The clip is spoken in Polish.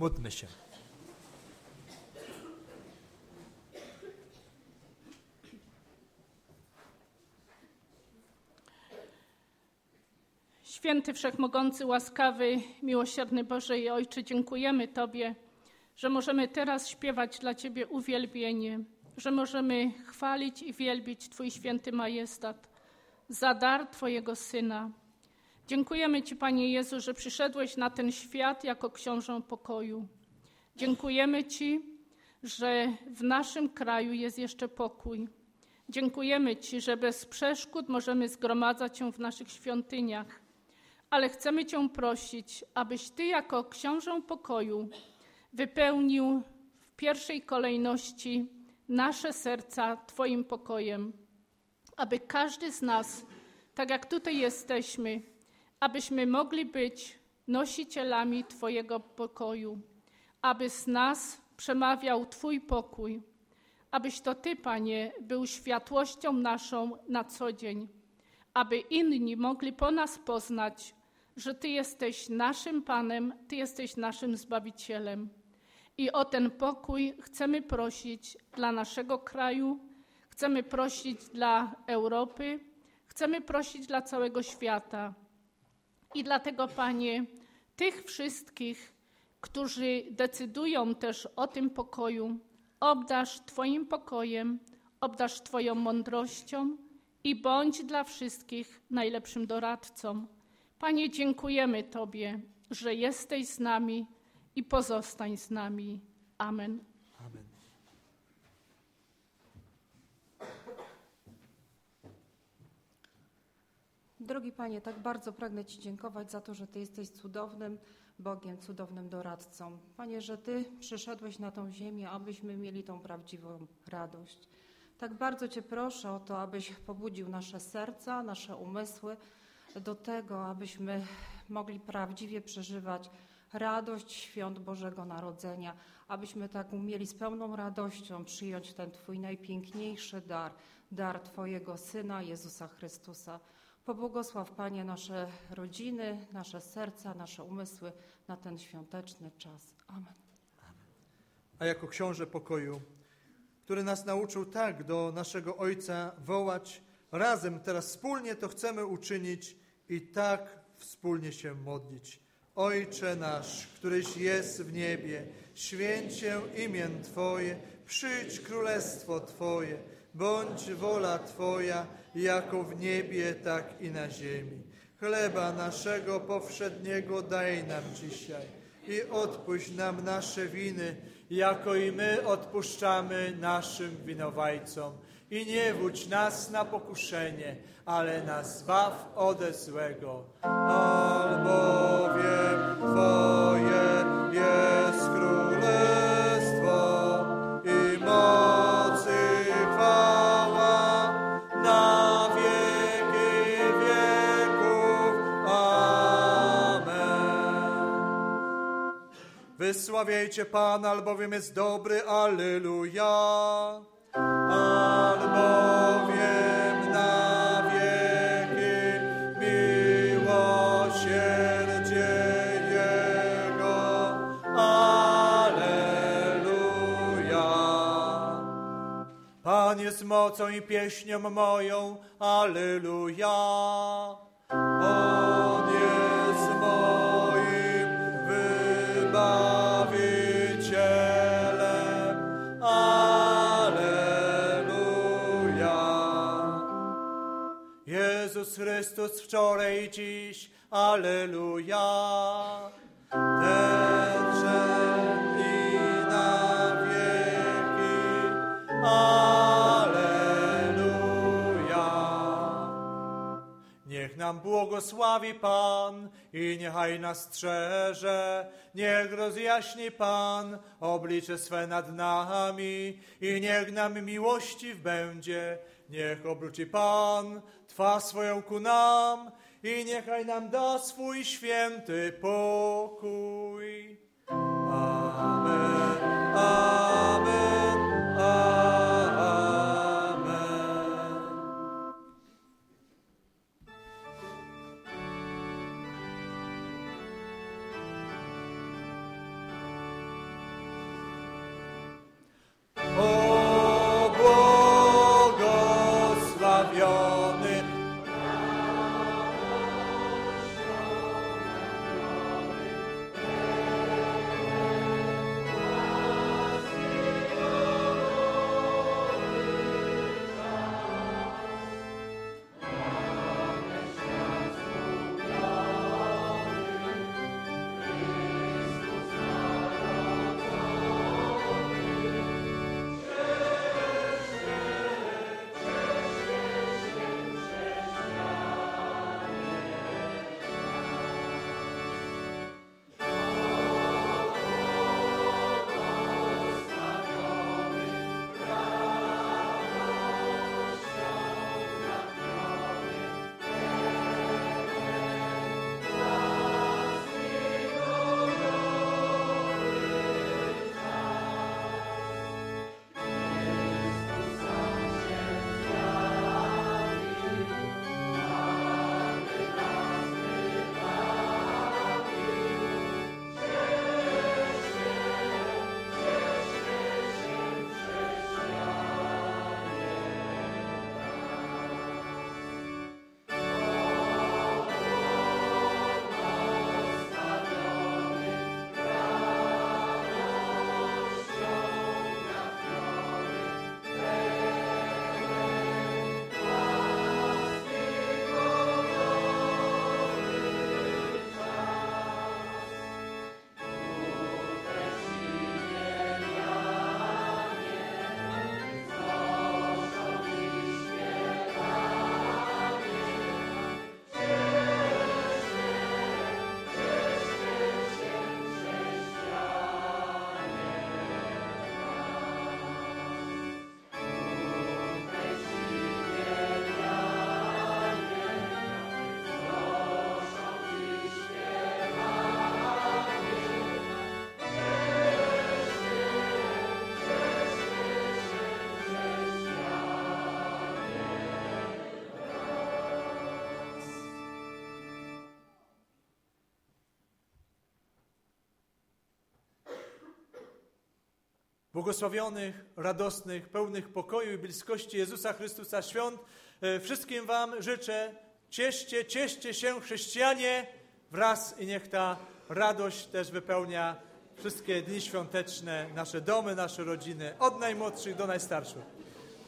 Módlmy się. Święty, Wszechmogący, łaskawy, miłosierny Boże i Ojcze, dziękujemy Tobie, że możemy teraz śpiewać dla Ciebie uwielbienie, że możemy chwalić i wielbić Twój święty majestat za dar Twojego Syna. Dziękujemy Ci, Panie Jezu, że przyszedłeś na ten świat jako książę pokoju. Dziękujemy Ci, że w naszym kraju jest jeszcze pokój. Dziękujemy Ci, że bez przeszkód możemy zgromadzać się w naszych świątyniach. Ale chcemy Cię prosić, abyś Ty jako książę pokoju wypełnił w pierwszej kolejności nasze serca Twoim pokojem. Aby każdy z nas, tak jak tutaj jesteśmy, abyśmy mogli być nosicielami Twojego pokoju. Aby z nas przemawiał Twój pokój. Abyś to Ty, Panie, był światłością naszą na co dzień. Aby inni mogli po nas poznać, że Ty jesteś naszym Panem, Ty jesteś naszym Zbawicielem. I o ten pokój chcemy prosić dla naszego kraju, chcemy prosić dla Europy, chcemy prosić dla całego świata. I dlatego, Panie, tych wszystkich, którzy decydują też o tym pokoju, obdarz Twoim pokojem, obdarz Twoją mądrością i bądź dla wszystkich najlepszym doradcą. Panie, dziękujemy Tobie, że jesteś z nami i pozostań z nami. Amen. Amen. Drogi Panie, tak bardzo pragnę Ci dziękować za to, że Ty jesteś cudownym Bogiem, cudownym doradcą. Panie, że Ty przyszedłeś na tą ziemię, abyśmy mieli tą prawdziwą radość. Tak bardzo Cię proszę o to, abyś pobudził nasze serca, nasze umysły do tego, abyśmy mogli prawdziwie przeżywać radość świąt Bożego Narodzenia, abyśmy tak umieli z pełną radością przyjąć ten Twój najpiękniejszy dar Twojego Syna, Jezusa Chrystusa. Pobłogosław, Panie, nasze rodziny, nasze serca, nasze umysły na ten świąteczny czas. Amen. A jako książę pokoju, który nas nauczył tak do naszego Ojca wołać, razem teraz wspólnie to chcemy uczynić i tak wspólnie się modlić. Ojcze nasz, któryś jest w niebie, święć się imię Twoje, przyjdź królestwo Twoje, bądź wola Twoja, jako w niebie, tak i na ziemi. Chleba naszego powszedniego daj nam dzisiaj i odpuść nam nasze winy, jako i my odpuszczamy naszym winowajcom. I nie wódź nas na pokuszenie, ale nas zbaw ode złego. Albowiem Twoje jest królestwo i moc i chwała na wieki wieków. Amen. Wysławiajcie Pana, albowiem jest dobry. Alleluja. Albowiem na wieki miłosierdzie Jego. Alleluja. Pan jest mocą i pieśnią moją. Alleluja. On jest moim wybawicielem. Jezus Chrystus wczoraj i dziś, alleluja. Tenże i na wieki, alleluja. Niech nam błogosławi Pan i niechaj nas strzeże. Niech rozjaśni Pan oblicze swe nad nami i niech nam miłościw będzie. Niech obróci Pan twarz swoją ku nam i niechaj nam da swój święty pokój. Amen, amen, amen. błogosławionych, radosnych, pełnych pokoju i bliskości Jezusa Chrystusa świąt. Wszystkim wam życzę, cieszcie się chrześcijanie wraz i niech ta radość też wypełnia wszystkie dni świąteczne, nasze domy, nasze rodziny, od najmłodszych do najstarszych.